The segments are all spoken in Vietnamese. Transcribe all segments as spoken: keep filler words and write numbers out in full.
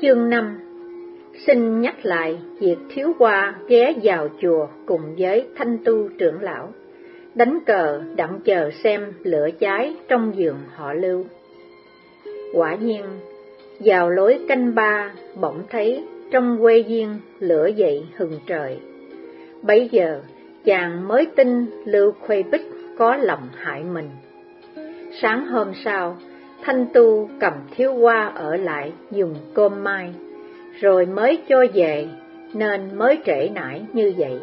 Chương năm. Xin nhắc lại việc Thiếu Hoa ghé vào chùa cùng với Thanh Tu trưởng lão, đánh cờ đặng chờ xem lửa cháy trong vườn họ Lưu. Quả nhiên, vào lối canh ba, bỗng thấy trong quê viên lửa dậy hừng trời. Bấy giờ, chàng mới tin Lưu Khuê Bích có lòng hại mình. Sáng hôm sau, Thanh Tu cầm Thiếu Hoa ở lại dùng cơm mai, rồi mới cho về, nên mới trễ nải như vậy.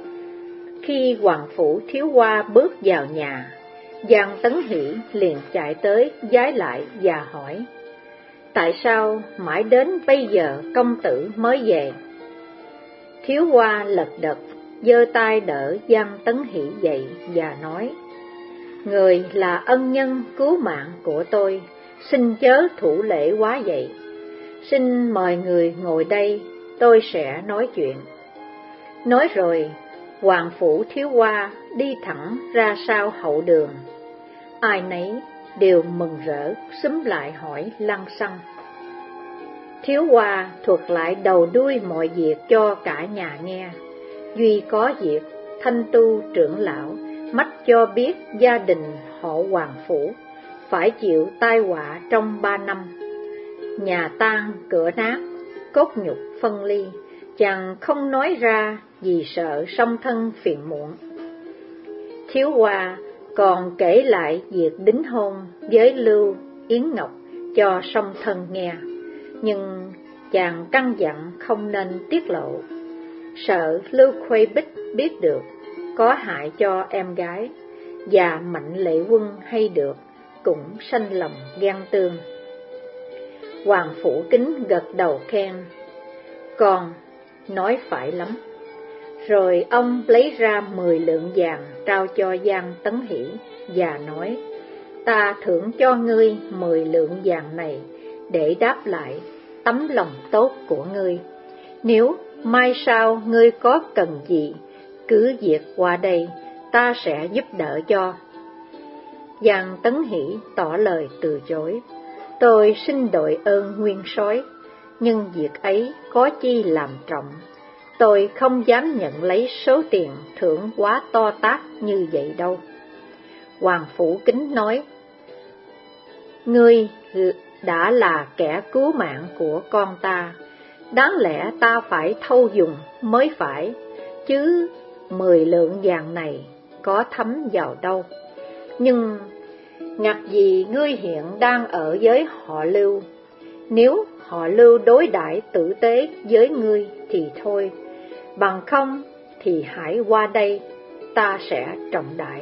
Khi hoàng phủ Thiếu Hoa bước vào nhà, Giang Tấn Hỷ liền chạy tới vái lại và hỏi: tại sao mãi đến bây giờ công tử mới về? Thiếu Hoa lật đật giơ tay đỡ Giang Tấn Hỷ dậy và nói: người là ân nhân cứu mạng của tôi, xin chớ thủ lễ quá vậy. Xin mời người ngồi đây, tôi sẽ nói chuyện. Nói rồi, hoàng phủ Thiếu Hoa đi thẳng ra sau hậu đường. Ai nấy đều mừng rỡ xúm lại hỏi lăng xăng. Thiếu Hoa thuật lại đầu đuôi mọi việc cho cả nhà nghe. Duy có việc Thanh Tu trưởng lão mách cho biết gia đình họ hoàng phủ phải chịu tai họa trong ba năm. Nhà tan cửa nát, cốt nhục phân ly, chàng không nói ra vì sợ song thân phiền muộn. Thiếu Hoa còn kể lại việc đính hôn với Lưu Yến Ngọc cho song thân nghe, nhưng chàng căn dặn không nên tiết lộ, sợ Lưu Khuê Bích biết được có hại cho em gái, và Mạnh Lệ Quân hay được cũng sanh lòng ghen tương. Hoàng Phủ Kính gật đầu khen: con nói phải lắm. Rồi ông lấy ra mười lượng vàng trao cho Giang Tấn Hỷ và nói: ta thưởng cho ngươi mười lượng vàng này để đáp lại tấm lòng tốt của ngươi. Nếu mai sau ngươi có cần gì, cứ việc qua đây, ta sẽ giúp đỡ cho. Giang Tấn Hỷ tỏ lời từ chối: tôi xin đội ơn nguyên soái, nhưng việc ấy có chi làm trọng, tôi không dám nhận lấy số tiền thưởng quá to tát như vậy đâu. Hoàng Phủ Kính nói: ngươi đã là kẻ cứu mạng của con ta, đáng lẽ ta phải thâu dùng mới phải, chứ mười lượng vàng này có thấm vào đâu. Nhưng ngặt gì ngươi hiện đang ở với họ Lưu, nếu họ Lưu đối đãi tử tế với ngươi thì thôi, bằng không thì hãy qua đây, ta sẽ trọng đãi.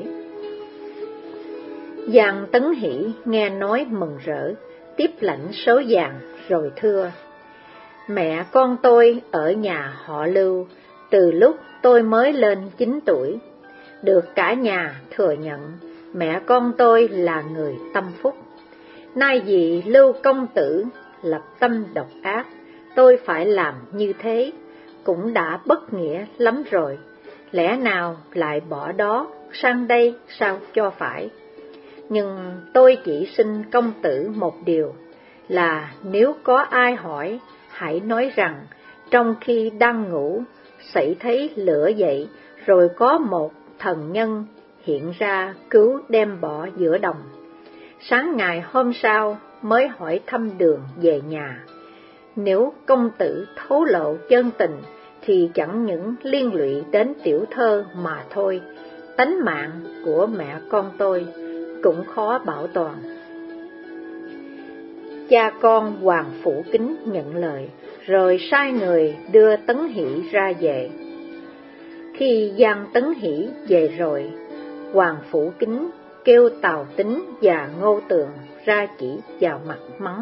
Giang Tấn Hỷ nghe nói mừng rỡ, tiếp lãnh số vàng rồi thưa: mẹ con tôi ở nhà họ Lưu từ lúc tôi mới lên chín tuổi, được cả nhà thừa nhận mẹ con tôi là người tâm phúc. Nay vì Lưu công tử lập tâm độc ác, tôi phải làm như thế, cũng đã bất nghĩa lắm rồi, lẽ nào lại bỏ đó sang đây sao cho phải. Nhưng tôi chỉ xin công tử một điều, là nếu có ai hỏi, hãy nói rằng trong khi đang ngủ, xảy thấy lửa dậy, rồi có một thần nhân hiện ra cứu đem bỏ giữa đồng. Sáng ngày hôm sau mới hỏi thăm đường về nhà. Nếu công tử thấu lộ chân tình, thì chẳng những liên lụy đến tiểu thơ mà thôi, tánh mạng của mẹ con tôi cũng khó bảo toàn. Cha con Hoàng Phủ Kính nhận lời, rồi sai người đưa Tấn Hỷ ra về. Khi Giang Tấn Hỷ về rồi, Hoàng Phủ Kính kêu Tào Tính và Ngô Tường ra chỉ vào mặt mắng: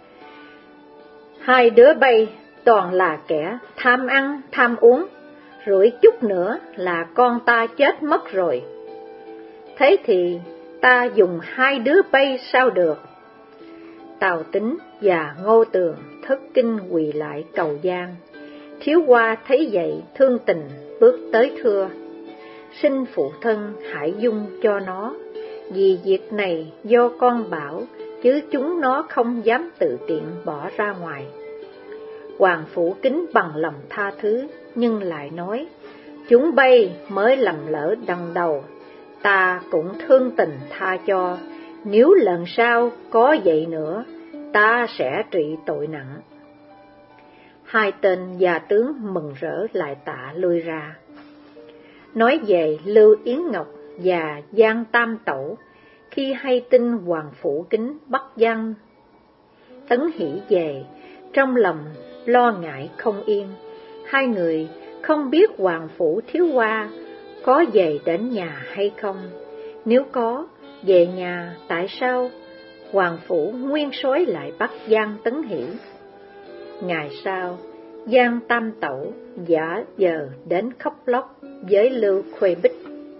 hai đứa bay toàn là kẻ tham ăn tham uống, rủi chút nữa là con ta chết mất rồi. Thế thì ta dùng hai đứa bay sao được? Tào Tính và Ngô Tường thất kinh quỳ lại cầu Giang. Thiếu Hoa thấy vậy thương tình bước tới thưa: xin phụ thân hãy dung cho nó, vì việc này do con bảo, chứ chúng nó không dám tự tiện bỏ ra ngoài. Hoàng Phủ Kính bằng lòng tha thứ, nhưng lại nói, chúng bay mới lầm lỡ đằng đầu, ta cũng thương tình tha cho, nếu lần sau có vậy nữa, ta sẽ trị tội nặng. Hai tên gia tướng mừng rỡ lại tạ lui ra. Nói về Lưu Yến Ngọc và Giang Tam Tẩu, khi hay tin Hoàng Phủ Kính bắt Giang Tấn Hỷ về, trong lòng lo ngại không yên. Hai người không biết Hoàng Phủ Thiếu Hoa có về đến nhà hay không. Nếu có, về nhà tại sao Hoàng Phủ nguyên soái lại bắt Giang Tấn Hỷ? Ngày sau, Giang Tam Tẩu giả giờ đến khóc lóc với Lưu Khuê Bích.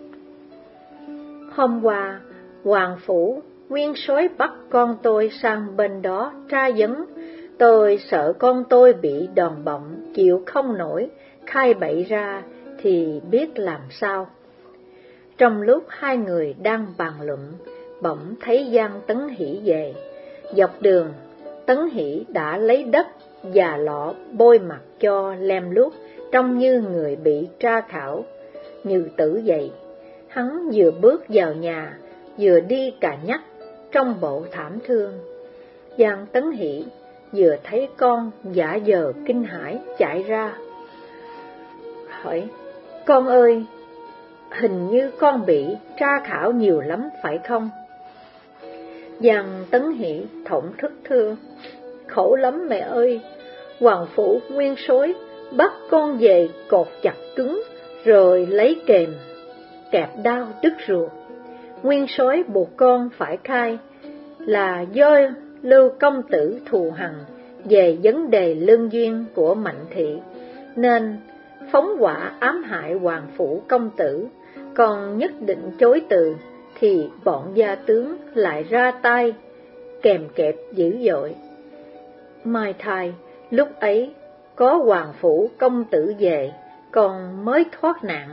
Hôm qua, Hoàng Phủ nguyên soái bắt con tôi sang bên đó tra vấn. Tôi sợ con tôi bị đòn bổng, chịu không nổi, khai bậy ra thì biết làm sao. Trong lúc hai người đang bàn luận, bỗng thấy Giang Tấn Hỷ về. Dọc đường, Tấn Hỷ đã lấy đất và lọ bôi mặt cho lem luốc, trông như người bị tra khảo, như tử vậy. Hắn vừa bước vào nhà, vừa đi cà nhắc, trong bộ thảm thương. Giang Tấn Hỷ vừa thấy con giả vờ kinh hãi chạy ra, hỏi, con ơi, hình như con bị tra khảo nhiều lắm phải không? Giang Tấn Hỷ thổn thức thưa, khổ lắm mẹ ơi, Hoàng Phủ nguyên soái bắt con về cột chặt cứng, rồi lấy kềm kẹp đao đứt ruột. Nguyên soái buộc con phải khai là do Lưu công tử thù hằn về vấn đề lương duyên của Mạnh thị, nên phóng hỏa ám hại Hoàng Phủ công tử. Còn nhất định chối từ thì bọn gia tướng lại ra tay kèm kẹp dữ dội. Mai thai lúc ấy có Hoàng Phủ công tử về, còn mới thoát nạn.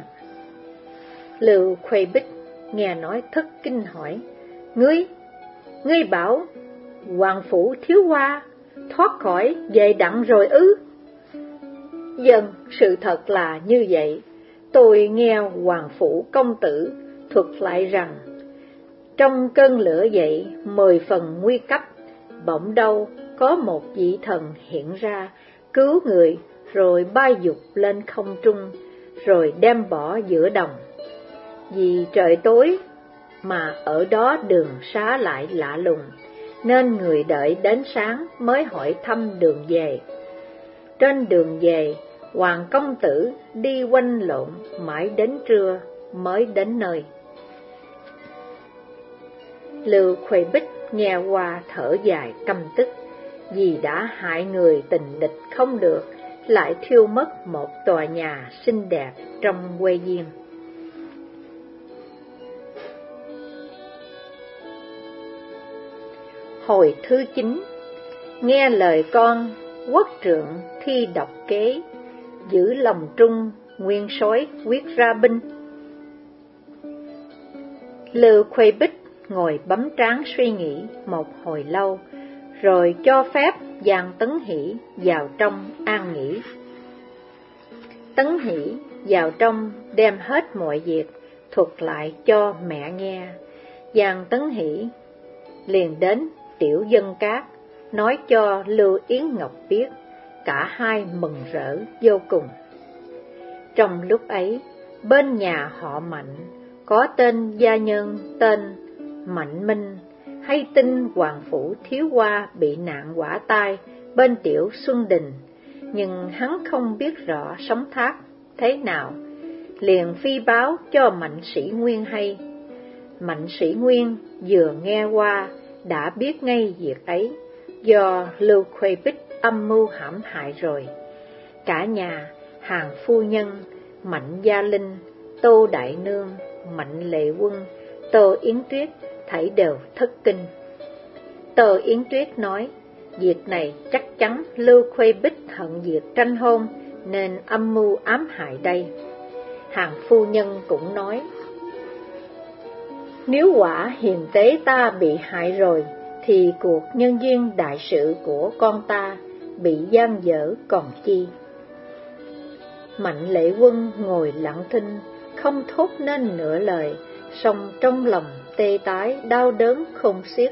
Lưu Khuê Bích nghe nói thất kinh hỏi, Ngươi, ngươi bảo Hoàng Phủ Thiếu Hoa thoát khỏi về đặng rồi ư? Dân, sự thật là như vậy. Tôi nghe Hoàng Phủ công tử thuật lại rằng, trong cơn lửa dậy mười phần nguy cấp, bỗng đâu có một vị thần hiện ra, cứu người rồi bay dục lên không trung, rồi đem bỏ giữa đồng. Vì trời tối mà ở đó đường xá lại lạ lùng, nên người đợi đến sáng mới hỏi thăm đường về. Trên đường về, Hoàng công tử đi quanh lộn mãi đến trưa mới đến nơi. Lưu Khuê Bích nghe qua thở dài căm tức, vì đã hại người tình địch không được, lại thiêu mất một tòa nhà xinh đẹp trong quê Diêm. Hồi thứ chín, nghe lời con, quốc trượng thi độc kế, giữ lòng trung, nguyên soái quyết ra binh. Lưu Khuê Bích ngồi bấm trán suy nghĩ một hồi lâu, rồi cho phép Giang Tấn Hỷ vào trong an nghỉ. Tấn Hỷ vào trong đem hết mọi việc thuật lại cho mẹ nghe. Giang Tấn Hỷ liền đến Tiểu Dân Cát, nói cho Lưu Yến Ngọc biết, cả hai mừng rỡ vô cùng. Trong lúc ấy, bên nhà họ Mạnh, có tên gia nhân tên Mạnh Minh, hay tin Hoàng Phủ Thiếu Hoa bị nạn hỏa tai bên Tiểu Xuân Đình, nhưng hắn không biết rõ sống thác thế nào, liền phi báo cho Mạnh Sĩ Nguyên hay. Mạnh Sĩ Nguyên vừa nghe qua đã biết ngay việc ấy, do Lưu Khuê Bích âm mưu hãm hại rồi. Cả nhà, Hàng phu nhân, Mạnh Gia Linh, Tô Đại Nương, Mạnh Lệ Quân, Tô Yến Tuyết thảy đều thất kinh. Tô Yến Tuyết nói, việc này chắc chắn Lưu Khuê Bích hận việc tranh hôn, nên âm mưu ám hại đây. Hàng phu nhân cũng nói, nếu quả hiền tế ta bị hại rồi, thì cuộc nhân duyên đại sự của con ta bị gian dở còn chi. Mạnh Lệ Quân ngồi lặng thinh, không thốt nên nửa lời, song trong lòng tê tái đau đớn không xiết.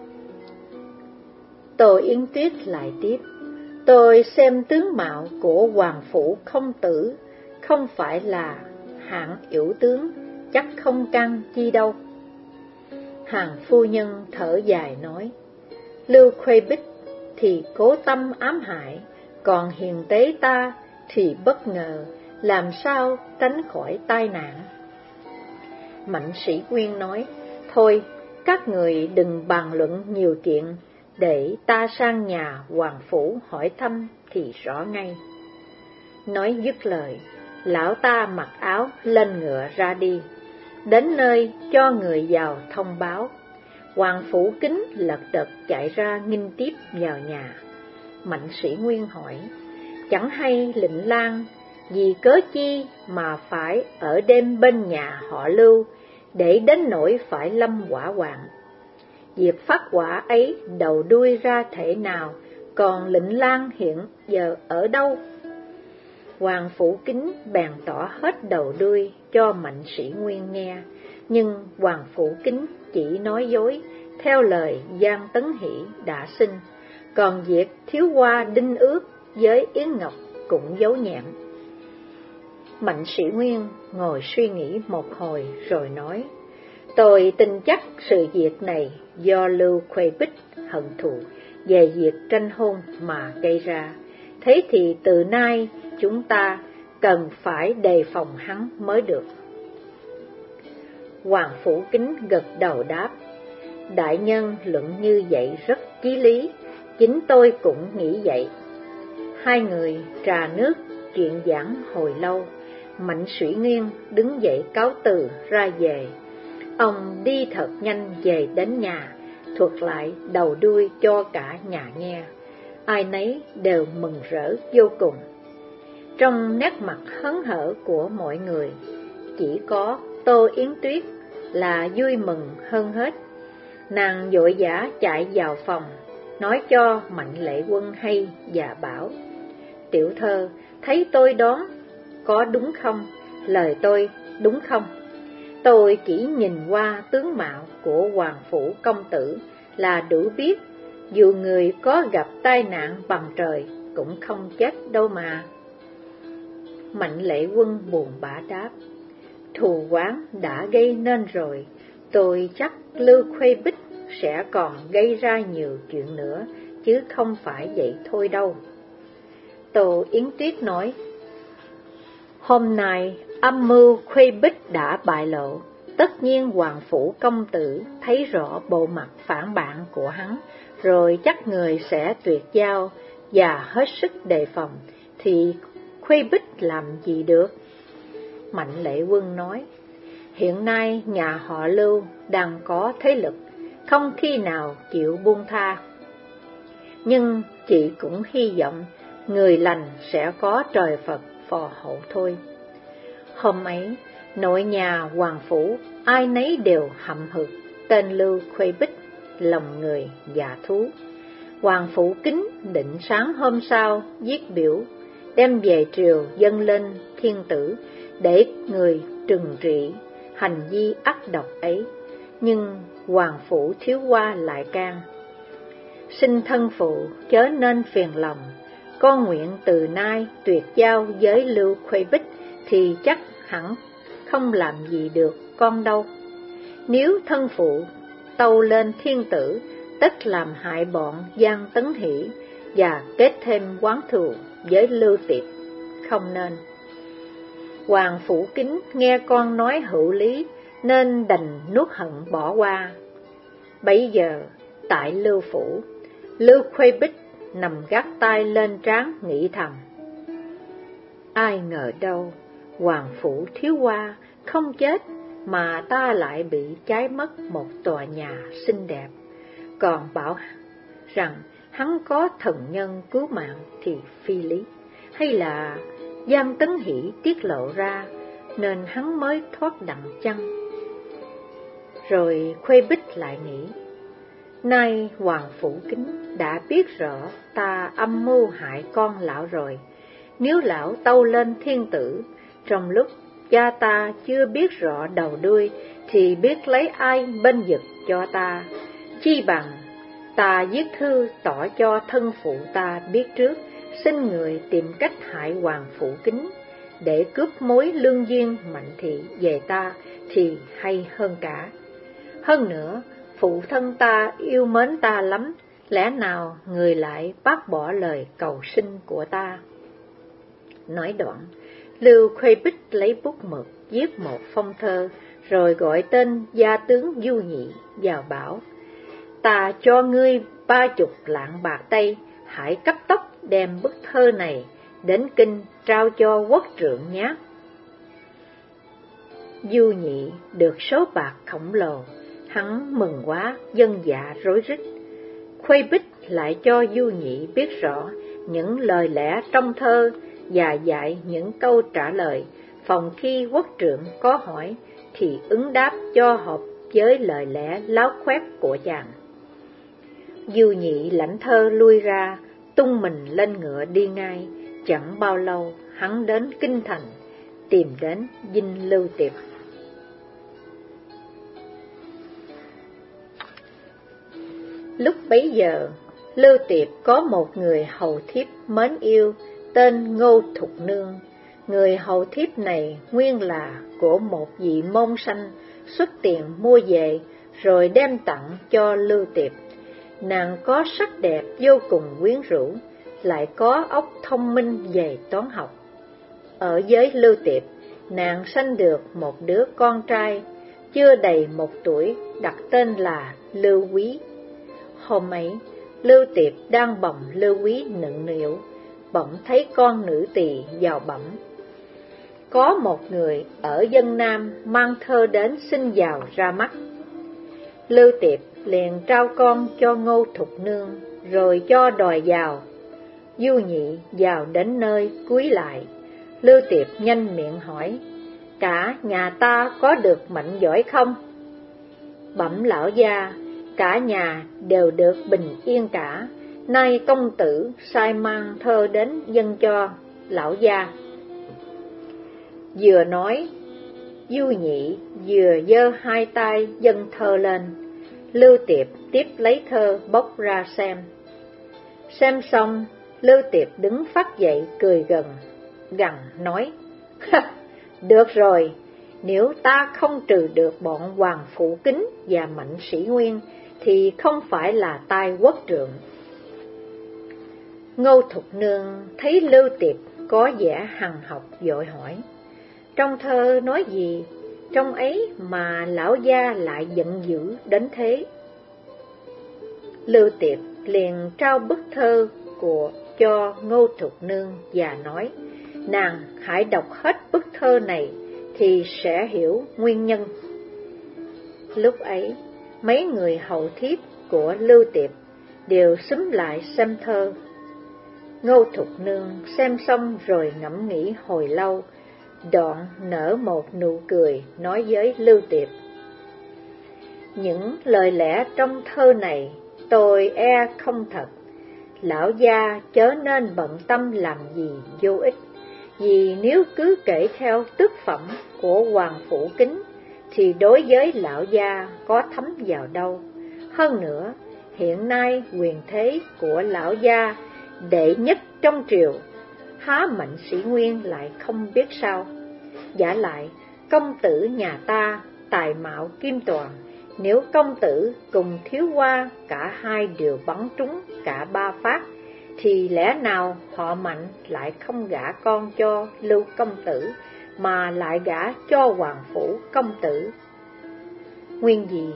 Tô Yến Tuyết lại tiếp: tôi xem tướng mạo của hoàng phủ công tử không phải là hạng yểu tướng, chắc không căng chi đâu. Hàng phu nhân thở dài nói: Lưu Khuê Bích thì cố tâm ám hại, còn hiền tế ta thì bất ngờ, làm sao tránh khỏi tai nạn. Mạnh Sĩ Nguyên nói: thôi, các người đừng bàn luận nhiều chuyện, để ta sang nhà hoàng phủ hỏi thăm thì rõ ngay. Nói dứt lời, lão ta mặc áo lên ngựa ra đi. Đến nơi cho người vào thông báo, Hoàng Phủ Kính lật đật chạy ra nghinh tiếp vào nhà. Mạnh Sĩ Nguyên hỏi: chẳng hay Lệnh Lang vì cớ chi mà phải ở đêm bên nhà họ Lưu, để đến nỗi phải lâm hỏa hoạn? Việc phát hỏa ấy đầu đuôi ra thể nào, còn Lệnh Lang hiện giờ ở đâu? Hoàng Phủ Kính bèn tỏ hết đầu đuôi cho Mạnh Sĩ Nguyên nghe, nhưng Hoàng Phủ Kính chỉ nói dối, theo lời Giang Tấn Hỷ đã xin, còn việc thiếu hoa đinh ước với Yến Ngọc cũng giấu nhẹm. Mạnh Sĩ Nguyên ngồi suy nghĩ một hồi rồi nói: tôi tin chắc sự việc này do Lưu Khuê Bích hận thù về việc tranh hôn mà gây ra. Thế thì từ nay chúng ta cần phải đề phòng hắn mới được. Hoàng Phủ Kính gật đầu đáp: đại nhân luận như vậy rất chí lý, chính tôi cũng nghĩ vậy. Hai người trà nước chuyện giảng hồi lâu. Mạnh Sĩ Nguyên đứng dậy cáo từ ra về. Ông đi thật nhanh về đến nhà, thuật lại đầu đuôi cho cả nhà nghe. Ai nấy đều mừng rỡ vô cùng. Trong nét mặt hớn hở của mọi người, chỉ có Tô Yến Tuyết là vui mừng hơn hết. Nàng vội vã chạy vào phòng, nói cho Mạnh Lệ Quân hay và bảo: tiểu thơ, thấy tôi đoán có đúng không? Lời tôi đúng không? Tôi chỉ nhìn qua tướng mạo của Hoàng Phủ công tử là đủ biết, dù người có gặp tai nạn bằng trời cũng không chết đâu mà. Mạnh Lệ Quân buồn bã đáp: thù oán đã gây nên rồi, tôi chắc Lưu Khuê Bích sẽ còn gây ra nhiều chuyện nữa, chứ không phải vậy thôi đâu. Tô Yến Tuyết nói: hôm nay âm mưu Khuê Bích đã bại lộ, tất nhiên Hoàng Phủ công tử thấy rõ bộ mặt phản bạn của hắn, rồi chắc người sẽ tuyệt giao và hết sức đề phòng, thì Khuê Bích làm gì được? Mạnh Lệ Quân nói: hiện nay nhà họ Lưu đang có thế lực, không khi nào chịu buông tha. Nhưng chị cũng hy vọng người lành sẽ có trời Phật phò hộ thôi. Hôm ấy, nội nhà Hoàng Phủ ai nấy đều hậm hực tên Lưu Khuê Bích, lòng người dạ thú. Hoàng Phủ Kính định sáng hôm sau viết biểu đem về triều dâng lên thiên tử, để người trừng trị hành vi ác độc ấy. Nhưng Hoàng Phủ Thiếu Hoa lại can: xin thân phụ chớ nên phiền lòng, con nguyện từ nay tuyệt giao với Lưu Khuê Bích, thì chắc hẳn không làm gì được con đâu. Nếu thân phụ tâu lên thiên tử, tất làm hại bọn Giang Tấn Hỷ và kết thêm oán thù với Lưu Tiệp, không nên. Hoàng Phủ Kính nghe con nói hữu lý, nên đành nuốt hận bỏ qua. Bấy giờ tại Lưu Phủ, Lưu Khuê Bích nằm gác tay lên trán nghĩ thầm: ai ngờ đâu Hoàng Phủ Thiếu Hoa không chết, mà ta lại bị cháy mất một tòa nhà xinh đẹp. Còn bảo rằng hắn có thần nhân cứu mạng thì phi lý, hay là Giang Tấn Hỷ tiết lộ ra nên hắn mới thoát đặng chăng? Rồi Khuê Bích lại nghĩ: Nay Hoàng Phủ Kính đã biết rõ ta âm mưu hại con lão rồi. Nếu lão tâu lên thiên tử, trong lúc cha ta chưa biết rõ đầu đuôi, thì biết lấy ai bên vực cho ta. Chi bằng ta viết thư tỏ cho thân phụ ta biết trước, xin người tìm cách hại Hoàng Phủ Kính, để cướp mối lương duyên Mạnh Thị về ta thì hay hơn cả. Hơn nữa, phụ thân ta yêu mến ta lắm, lẽ nào người lại bác bỏ lời cầu xin của ta? Nói đoạn, Lưu Khuê Bích lấy bút mực viết một phong thơ, rồi gọi tên gia tướng Du Nhị vào bảo: ta cho ngươi ba chục lạng bạc Tây, hãy cấp tốc đem bức thơ này đến kinh trao cho quốc trượng nhé. Du Nhị được số bạc khổng lồ, hắn mừng quá, dân dạ rối rít. Khuê Bích lại cho Du Nhị biết rõ những lời lẽ trong thơ và dạy những câu trả lời, phòng khi quốc trượng có hỏi thì ứng đáp cho hợp với lời lẽ láo khoét của chàng. Du Nhị lãnh thơ lui ra, tung mình lên ngựa đi ngay. Chẳng bao lâu hắn đến kinh thành, tìm đến dinh Lưu Tiệp. Lúc bấy giờ, Lưu Tiệp có một người hầu thiếp mến yêu, tên Ngô Thục Nương. Người hầu thiếp này nguyên là của một vị môn sanh, xuất tiền mua về, rồi đem tặng cho Lưu Tiệp. Nàng có sắc đẹp vô cùng quyến rũ, lại có óc thông minh về toán học. Ở với Lưu Tiệp, nàng sanh được một đứa con trai, chưa đầy một tuổi, đặt tên là Lưu Quý. Hôm ấy, Lưu Tiệp đang bồng Lưu Quý nựng nịu, bỗng thấy con nữ tỳ vào bẩm: có một người ở dân Nam mang thơ đến xin vào ra mắt. Lưu Tiệp liền trao con cho Ngô Thục Nương, rồi cho đòi vào. Du Nhị vào đến nơi cúi lại, Lưu Tiệp nhanh miệng hỏi: cả nhà ta có được mạnh giỏi không? Bẩm lão gia, cả nhà đều được bình yên cả, nay công tử sai mang thơ đến dâng cho lão gia. Vừa nói, Du Nhị vừa giơ hai tay dâng thơ lên. Lưu Tiệp tiếp lấy thơ bóc ra xem. Xem xong, Lưu Tiệp đứng phát dậy cười gần, gằn nói: được rồi, nếu ta không trừ được bọn Hoàng Phủ Kính và Mạnh Sĩ Nguyên, thì không phải là tai quốc trượng. Ngô Thục Nương thấy Lưu Tiệp có vẻ hằn học, vội hỏi: trong thơ nói gì, trong ấy mà lão gia lại giận dữ đến thế? Lưu Tiệp liền trao bức thơ của cho Ngô Thục Nương và nói: nàng hãy đọc hết bức thơ này thì sẽ hiểu nguyên nhân. Lúc ấy, mấy người hầu thiếp của Lưu Tiệp đều xúm lại xem thơ. Ngô Thục Nương xem xong rồi ngẫm nghĩ hồi lâu, đoạn nở một nụ cười nói với Lưu Tiệp: những lời lẽ trong thơ này tôi e không thật, lão gia chớ nên bận tâm làm gì vô ích, vì nếu cứ kể theo tước phẩm của Hoàng Phủ Kính thì đối với lão gia có thấm vào đâu. Hơn nữa, hiện nay quyền thế của lão gia đệ nhất trong triều, há Mạnh Sĩ Nguyên lại không biết sao? Giả lại, công tử nhà ta tài mạo kim toàn, nếu công tử cùng thiếu hoa cả hai đều bắn trúng cả ba phát, thì lẽ nào họ Mạnh lại không gả con cho Lưu công tử, mà lại gả cho Hoàng Phủ công tử? Nguyên gì?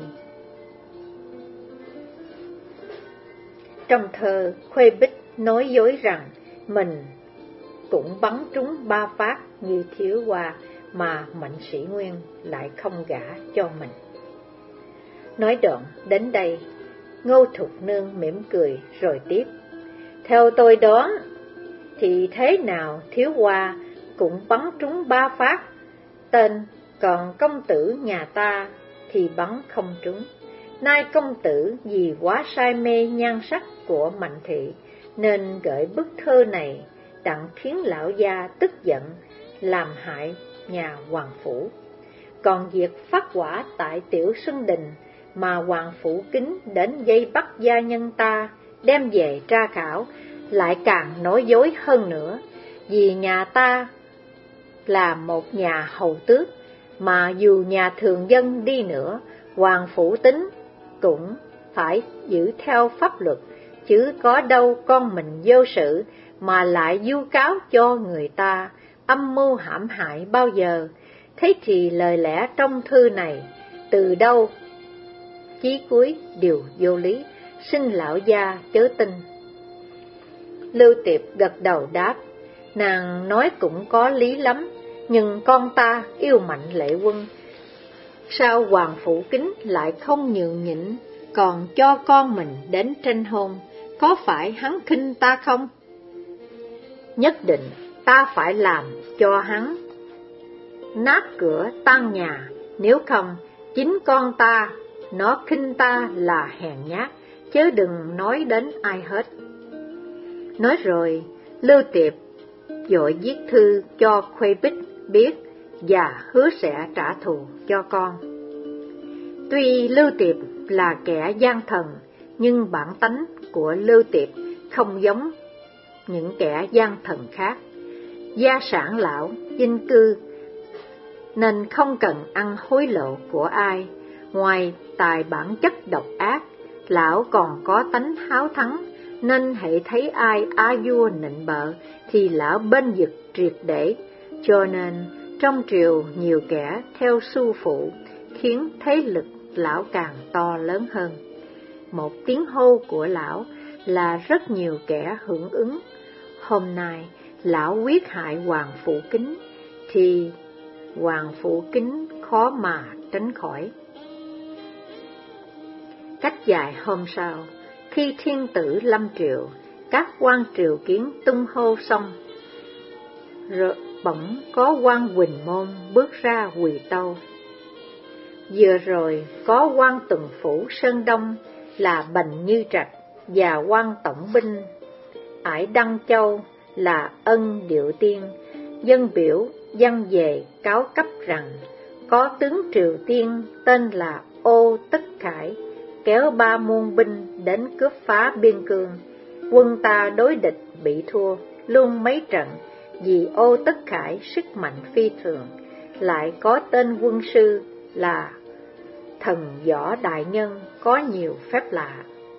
Trong thơ, Khuê Bích nói dối rằng mình cũng bắn trúng ba phát như thiếu hoa, mà Mạnh Sĩ Nguyên lại không gả cho mình. Nói đoạn đến đây, Ngô Thục Nương mỉm cười rồi tiếp: theo tôi đoán thì thế nào thiếu hoa cũng bắn trúng ba phát tên, còn công tử nhà ta thì bắn không trúng. Nay công tử vì quá say mê nhan sắc của Mạnh thị, nên gửi bức thơ này đặng khiến lão gia tức giận, làm hại nhà hoàng phủ. Còn việc phát hỏa tại Tiểu Xuân Đình, mà hoàng phủ Kính đến dây bắt gia nhân ta, đem về tra khảo, lại càng nói dối hơn nữa. Vì nhà ta là một nhà hầu tước, mà dù nhà thường dân đi nữa, hoàng phủ Tính cũng phải giữ theo pháp luật, chứ có đâu con mình vô sự mà lại vu cáo cho người ta âm mưu hãm hại bao giờ. Thế thì lời lẽ trong thư này từ đâu chí cuối đều vô lý, xin lão gia chớ tin. Lưu Tiệp gật đầu đáp, nàng nói cũng có lý lắm, nhưng con ta yêu Mạnh Lệ Quân, sao hoàng phủ Kính lại không nhường nhịn, còn cho con mình đến tranh hôn, có phải hắn khinh ta không? Nhất định ta phải làm cho hắn nát cửa tan nhà, nếu không chính con ta nó khinh ta là hèn nhát, chớ đừng nói đến ai hết. Nói rồi, Lưu Tiệp vội viết thư cho Khuê Bích biết và hứa sẽ trả thù cho con. Tuy Lưu Tiệp là kẻ gian thần, nhưng bản tánh của Lưu Tiệp không giống những kẻ gian thần khác. Gia sản lão dinh cư, nên không cần ăn hối lộ của ai. Ngoài tài bản chất độc ác, lão còn có tánh háo thắng, nên hễ thấy ai á vua nịnh bợ thì lão bên vực triệt để. Cho nên trong triều nhiều kẻ theo xu phụ, khiến thế lực lão càng to lớn hơn. Một tiếng hô của lão là rất nhiều kẻ hưởng ứng. Hôm nay lão quyết hại hoàng phủ Kính, thì hoàng phủ Kính khó mà tránh khỏi. Cách vài hôm sau, khi thiên tử lâm triều, các quan triều kiến tung hô xong, rồi bỗng có quan Huỳnh Môn bước ra quỳ tâu. Vừa rồi có quan tuần phủ Sơn Đông là Bành Như Trạch và quan tổng binh Ải Đăng Châu là Ân Điệu Tiên dân biểu văn về cáo cấp rằng có tướng Triều Tiên tên là Ô Tất Khải kéo ba muôn binh đến cướp phá biên cương. Quân ta đối địch bị thua luôn mấy trận, vì Ô Tất Khải sức mạnh phi thường, lại có tên quân sư là Thần Võ Đại Nhân, có nhiều phép lạ.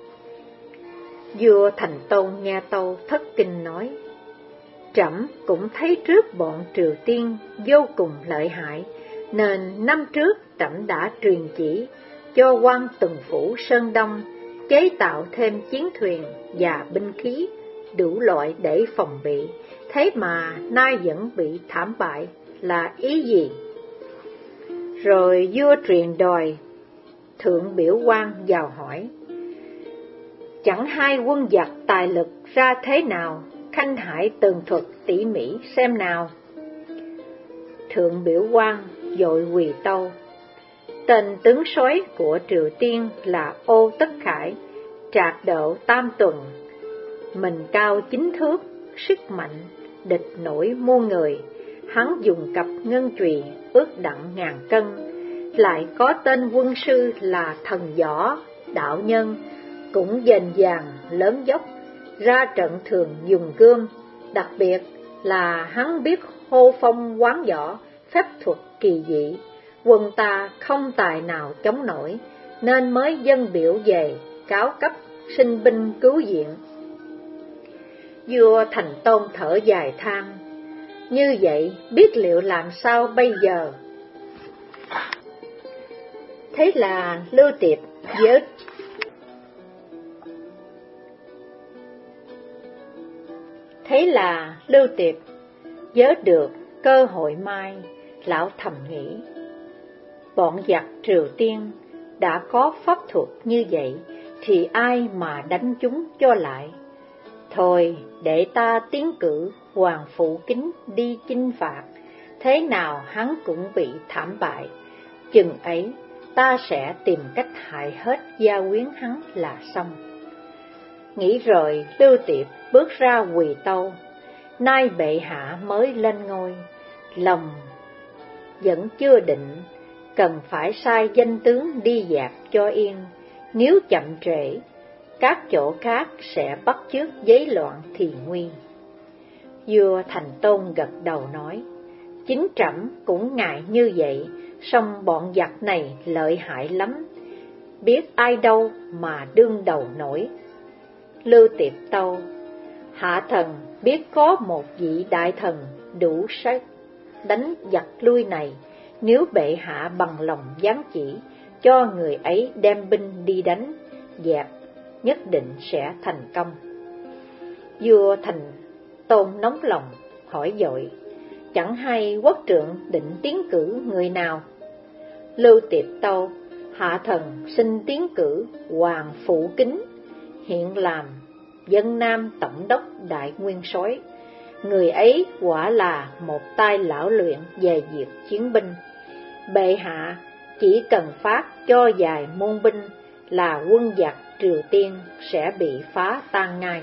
Vua Thành Tôn nghe tâu thất kinh nói, trẫm cũng thấy trước bọn Triều Tiên vô cùng lợi hại, nên năm trước trẫm đã truyền chỉ cho quan tuần phủ Sơn Đông chế tạo thêm chiến thuyền và binh khí đủ loại để phòng bị, thế mà nay vẫn bị thảm bại, là ý gì? Rồi vua truyền đòi thượng biểu quan vào hỏi, chẳng hai quân giặc tài lực ra thế nào, khanh hãy tường thuật tỉ mỉ xem nào. Thượng biểu quan vội quỳ tâu, tên tướng soái của Triều Tiên là Ô Tất Khải, trạc độ tam tuần, mình cao chín thước, sức mạnh, địch nổi muôn người. Hắn dùng cặp ngân chùy ước đặng ngàn cân, lại có tên quân sư là Thần Võ Đạo Nhân, cũng dền dàng lớn dốc, ra trận thường dùng gươm, đặc biệt là hắn biết hô phong quán võ, phép thuật kỳ dị, quân ta không tài nào chống nổi, nên mới dân biểu về cáo cấp xin binh cứu viện. Vua Thành Tôn thở dài than, như vậy biết liệu làm sao bây giờ? Thế là Lưu Tiệp vớt Thế là Lưu Tiệp vớt được cơ hội mai, lão thầm nghĩ, bọn giặc Triều Tiên đã có pháp thuật như vậy, thì ai mà đánh chúng cho lại? Thôi, để ta tiến cử Hoàng Phủ Kính đi chinh phạt, thế nào hắn cũng bị thảm bại. Chừng ấy, ta sẽ tìm cách hại hết gia quyến hắn là xong. Nghĩ rồi, Lưu Tiệp bước ra quỳ tâu, nay bệ hạ mới lên ngôi, lòng vẫn chưa định, cần phải sai danh tướng đi dẹp cho yên, nếu chậm trễ, các chỗ khác sẽ bắt chước giấy loạn thì nguy. Vua Thành Tôn gật đầu nói, chính trẫm cũng ngại như vậy, song bọn giặc này lợi hại lắm, biết ai đâu mà đương đầu nổi. Lưu Tiệp tâu, hạ thần biết có một vị đại thần đủ sức đánh giặc lui này, nếu bệ hạ bằng lòng giáng chỉ, cho người ấy đem binh đi đánh, dẹp, nhất định sẽ thành công. Vua Thành Tôn nóng lòng, hỏi dội, chẳng hay quốc trượng định tiến cử người nào? Lưu Tiệp tâu, hạ thần xin tiến cử Hoàng Phụ Kính, hiện làm Dân Nam Tổng đốc Đại Nguyên Soái. Người ấy quả là một tay lão luyện về việc chiến binh. Bệ hạ chỉ cần phát cho vài môn binh là quân giặc Triều Tiên sẽ bị phá tan ngay.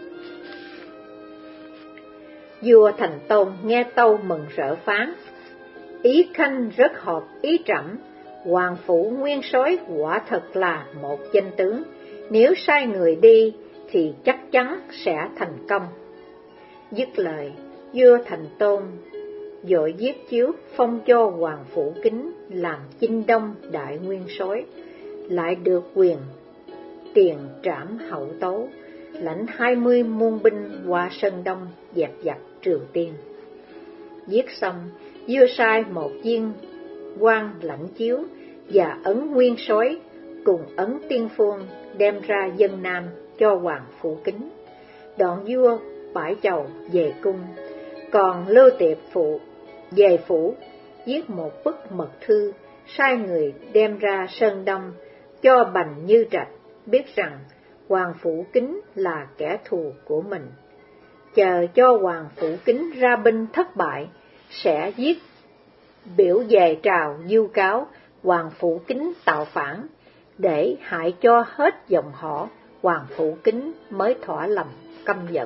Vua Thành Tôn nghe tâu mừng rỡ phán, ý khanh rất hợp ý trẫm, Hoàng Phủ Nguyên Soái quả thật là một danh tướng, nếu sai người đi thì chắc chắn sẽ thành công. Dứt lời, vua Thành Tôn vội viết chiếu phong cho Hoàng Phủ Kính làm Chinh Đông Đại Nguyên Soái, lại được quyền tiền trảm hậu tấu, lãnh hai mươi muôn binh qua Sơn Đông dẹp giặc Triều Tiên. Viết xong, vua sai một viên quan lãnh chiếu và ấn Nguyên Soái cùng ấn Tiên Phương đem ra dân Nam cho Hoàng Phủ Kính. Đoạn vua bãi chầu về cung, còn Lưu Tiệp phụ về phủ viết một bức mật thư, sai người đem ra Sơn Đông cho Bành Như Trạch biết rằng Hoàng Phủ Kính là kẻ thù của mình, chờ cho Hoàng Phủ Kính ra binh thất bại sẽ giết, biểu về trào vu cáo Hoàng Phủ Kính tạo phản, để hại cho hết dòng họ Hoàng Phủ Kính mới thỏa lòng căm giận.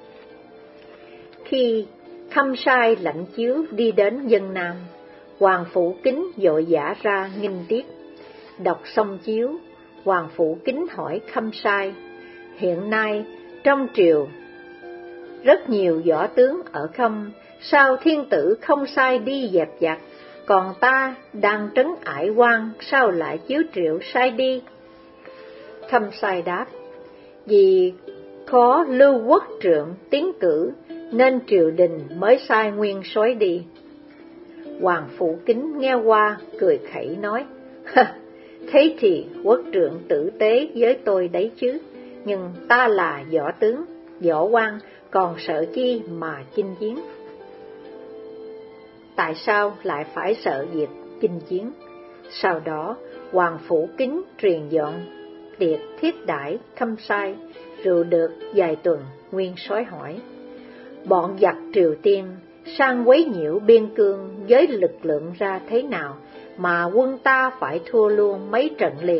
Khi Khâm Sai lãnh chiếu đi đến dân Nam, Hoàng Phủ Kính vội vã ra nghinh tiếp. Đọc xong chiếu, Hoàng Phủ Kính hỏi Khâm Sai, hiện nay trong triều rất nhiều võ tướng ở không, sao thiên tử không sai đi dẹp giặc, còn ta đang trấn ải quan, sao lại chiếu triệu sai đi? Khâm Sai đáp, vì khó Lưu Quốc trượng tiến cử, nên triều đình mới sai Nguyên Soái đi. Hoàng Phủ Kính nghe qua, cười khẩy nói, thế thì quốc trượng tử tế với tôi đấy chứ, nhưng ta là võ tướng, võ quan, còn sợ chi mà chinh chiến? Tại sao lại phải sợ việc chinh chiến? Sau đó, Hoàng Phủ Kính truyền dọn tiệc thiết đãi Khâm Sai, rượu được vài tuần, Nguyên Soái hỏi, bọn giặc Triều Tiên sang quấy nhiễu biên cương với lực lượng ra thế nào mà quân ta phải thua luôn mấy trận liền?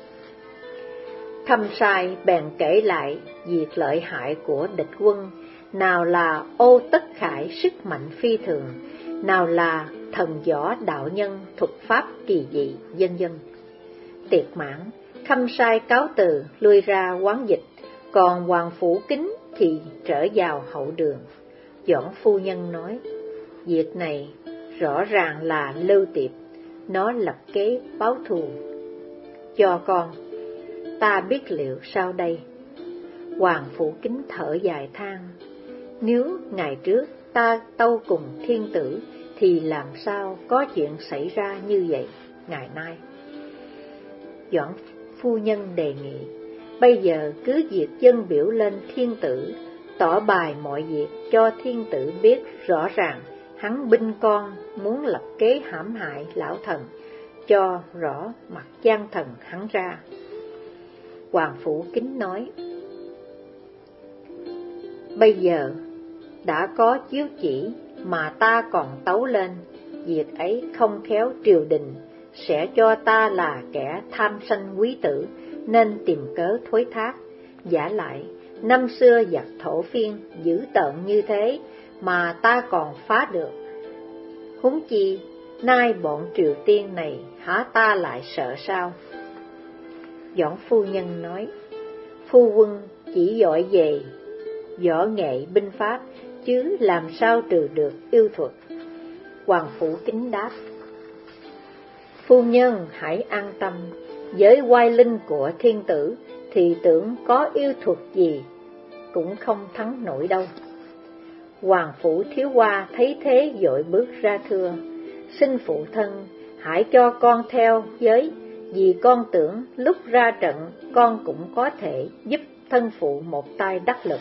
Khâm Sai bèn kể lại việc lợi hại của địch quân, nào là Ô Tất Khải sức mạnh phi thường, nào là thần võ đạo nhân thuật pháp kỳ dị, vân vân. Tiệc mãn, Khâm Sai cáo từ lui ra quán dịch, còn Hoàng Phủ Kính thì trở vào hậu đường. Doãn phu nhân nói, việc này rõ ràng là Lưu Tiệp, nó lập kế báo thù cho con, ta biết liệu sao đây? Hoàng Phủ Kính thở dài than, nếu ngày trước ta tâu cùng thiên tử thì làm sao có chuyện xảy ra như vậy ngày nay? Doãn phu nhân đề nghị, bây giờ cứ việc dân biểu lên thiên tử, tỏ bài mọi việc cho thiên tử biết rõ ràng hắn binh con muốn lập kế hãm hại lão thần, cho rõ mặt gian thần hắn ra. Hoàng Phủ Kính nói, bây giờ đã có chiếu chỉ mà ta còn tấu lên, việc ấy không khéo triều đình sẽ cho ta là kẻ tham sanh quý tử, nên tìm cớ thối thác. Giả lại, năm xưa giặc Thổ Phiên dữ tợn như thế mà ta còn phá được, huống chi nay bọn Triều Tiên này hả ta lại sợ sao? Doãn phu nhân nói, phu quân chỉ giỏi về võ nghệ binh pháp, chứ làm sao trừ được yêu thuật. Hoàng Phủ Kính đáp, phu nhân hãy an tâm, với oai linh của thiên tử thì tưởng có yêu thuật gì cũng không thắng nổi đâu. Hoàng Phủ Thiếu Hoa thấy thế vội bước ra thưa, xin phụ thân hãy cho con theo với, vì con tưởng lúc ra trận con cũng có thể giúp thân phụ một tay đắc lực.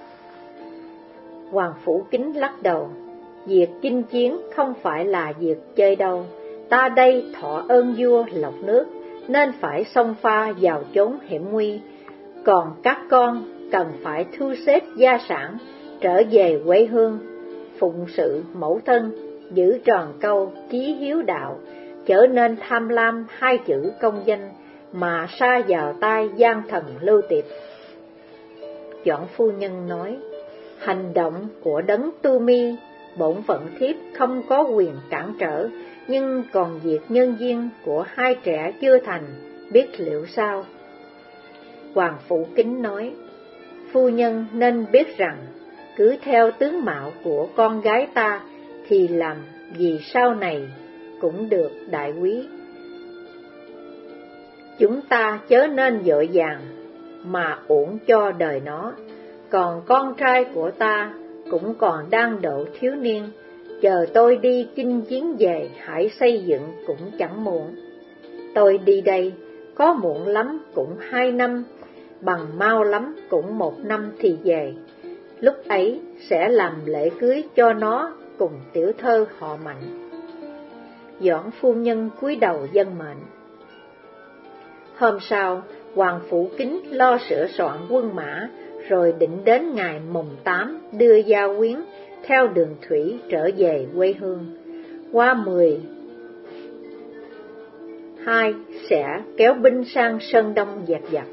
Hoàng Phủ Kính lắc đầu, việc chinh chiến không phải là việc chơi đâu, ta đây thọ ơn vua lộc nước nên phải xông pha vào chốn hiểm nguy, còn các con cần phải thu xếp gia sản trở về quê hương, phụng sự mẫu thân, giữ tròn câu chí hiếu đạo, trở nên tham lam hai chữ công danh mà sa vào tay gian thần Lưu Tiệp. Doãn phu nhân nói, hành động của đấng Tu Mi, bổn phận thiếp không có quyền cản trở, nhưng còn việc nhân duyên của hai trẻ chưa thành, biết liệu sao? Hoàng Phủ Kính nói, phu nhân nên biết rằng, cứ theo tướng mạo của con gái ta thì làm gì sau này cũng được đại quý. Chúng ta chớ nên vội vàng mà uổng cho đời nó, còn con trai của ta cũng còn đang độ thiếu niên, chờ tôi đi chinh chiến về hãy xây dựng cũng chẳng muộn. Tôi đi đây, có muộn lắm cũng hai năm, bằng mau lắm cũng một năm thì về. Lúc ấy sẽ làm lễ cưới cho nó cùng tiểu thơ họ Mạnh. Doãn phu nhân cúi đầu vâng mệnh. Hôm sau, Hoàng Phủ Kính lo sửa soạn quân mã, rồi định đến ngày mùng tám đưa gia quyến theo đường thủy trở về quê hương. Qua mười hai sẽ kéo binh sang Sơn Đông dẹp giặc.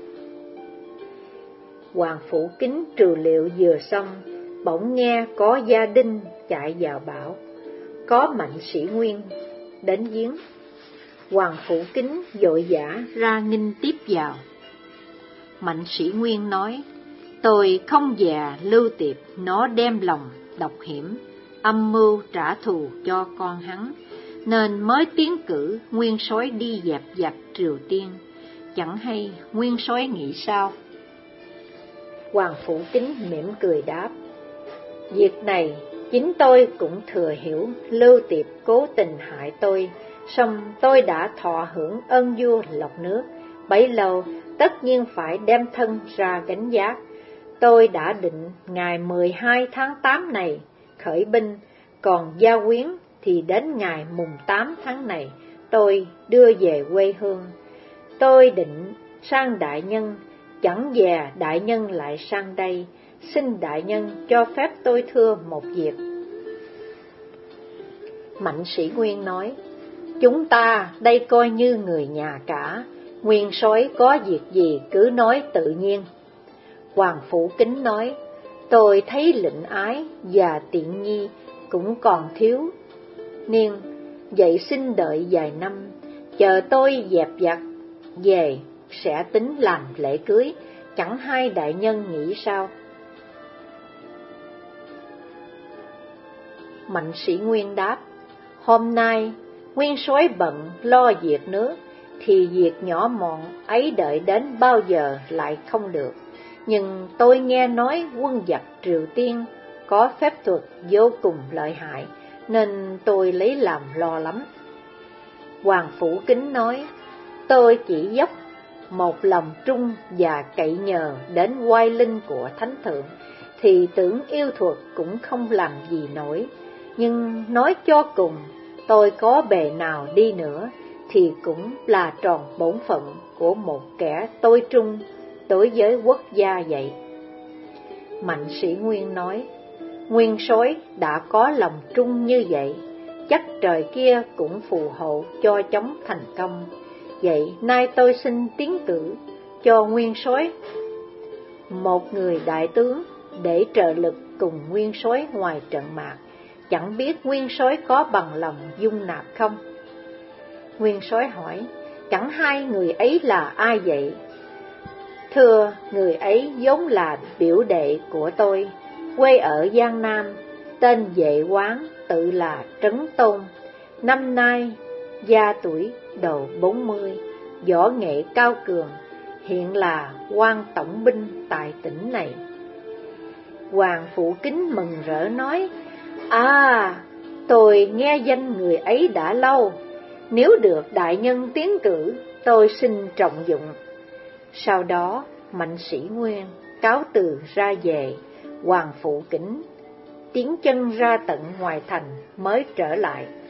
Hoàng Phủ Kính trừ liệu vừa xong, bỗng nghe có gia đình chạy vào bảo, có Mạnh Sĩ Nguyên đến viếng. Hoàng Phủ Kính vội vã ra nghinh tiếp vào. Mạnh Sĩ Nguyên nói, tôi không dè Lưu Tiệp nó đem lòng độc hiểm, âm mưu trả thù cho con hắn, nên mới tiến cử nguyên soái đi dẹp giặc Triều Tiên. Chẳng hay nguyên soái nghĩ sao? Hoàng Phủ Kính mỉm cười đáp, việc này chính tôi cũng thừa hiểu Lưu Tiệp cố tình hại tôi, song tôi đã thọ hưởng ơn vua lộc nước, bấy lâu tất nhiên phải đem thân ra gánh vác. Tôi đã định ngày mười hai tháng tám này khởi binh, còn gia quyến thì đến ngày mùng tám tháng này tôi đưa về quê hương. Tôi định sang đại nhân, chẳng dè đại nhân lại sang đây, xin đại nhân cho phép tôi thưa một việc. Mạnh Sĩ Nguyên nói, chúng ta đây coi như người nhà cả, nguyên soái có việc gì cứ nói tự nhiên. Hoàng Phủ Kính nói, tôi thấy Lệnh Ái và Tiện Nhi cũng còn thiếu niên, vậy xin đợi vài năm, chờ tôi dẹp giặc về sẽ tính làm lễ cưới, chẳng hay đại nhân nghĩ sao? Mạnh Sĩ Nguyên đáp, hôm nay nguyên soái bận lo việc nước, thì việc nhỏ mọn ấy đợi đến bao giờ lại không được. Nhưng tôi nghe nói quân giặc Triều Tiên có phép thuật vô cùng lợi hại, nên tôi lấy làm lo lắm. Hoàng Phủ Kính nói, tôi chỉ dốc một lòng trung và cậy nhờ đến oai linh của Thánh Thượng, thì tưởng yêu thuật cũng không làm gì nổi. Nhưng nói cho cùng, tôi có bề nào đi nữa, thì cũng là tròn bổn phận của một kẻ tôi trung đối với quốc gia vậy. Mạnh Sĩ Nguyên nói, nguyên soái đã có lòng trung như vậy, chắc trời kia cũng phù hộ cho chóng thành công. Vậy nay tôi xin tiến cử cho nguyên soái một người đại tướng để trợ lực cùng nguyên soái ngoài trận mạc, chẳng biết nguyên soái có bằng lòng dung nạp không? Nguyên soái hỏi, chẳng hai người ấy là ai vậy? Thưa, người ấy vốn là biểu đệ của tôi, quê ở Giang Nam, tên Vệ Quán, tự là Trấn Tôn. Năm nay gia tuổi đầu bốn mươi, võ nghệ cao cường, hiện là quan tổng binh tại tỉnh này. Hoàng Phụ Kính mừng rỡ nói, à, tôi nghe danh người ấy đã lâu, nếu được đại nhân tiến cử, tôi xin trọng dụng. Sau đó, Mạnh Sĩ Nguyên cáo từ ra về, Hoàng Phụ Kính tiến chân ra tận ngoài thành mới trở lại.